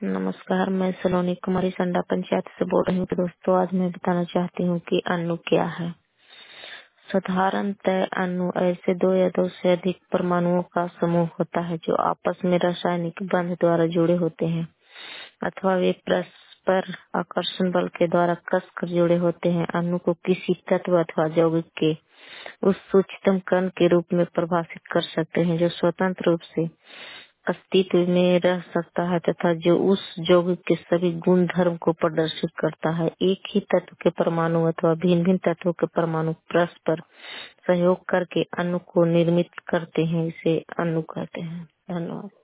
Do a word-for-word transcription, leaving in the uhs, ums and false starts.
नमस्कार, मैं सलोनी कुमारी संडा पंचायत से बोल रही हूँ। कि दोस्तों, आज मैं बताना चाहती हूँ कि अणु क्या है। साधारणतः अणु ऐसे दो या दो से अधिक परमाणुओं का समूह होता है जो आपस में रासायनिक बंध द्वारा जुड़े होते हैं अथवा वे परस्पर आकर्षण बल के द्वारा कसकर जुड़े होते हैं। अणु को किसी तत्व अथवा यौगिक के उस सूक्ष्मतम कण के रूप में परिभाषित कर सकते हैं जो स्वतंत्र रूप से अस्तित्व में रह सकता है तथा जो उस यौगिक के सभी गुण धर्म को प्रदर्शित करता है। एक ही तत्व के परमाणु अथवा भिन्न भिन्न तत्वों के परमाणु परस्पर सहयोग करके अणु को निर्मित करते हैं, इसे अणु कहते हैं। धन्यवाद।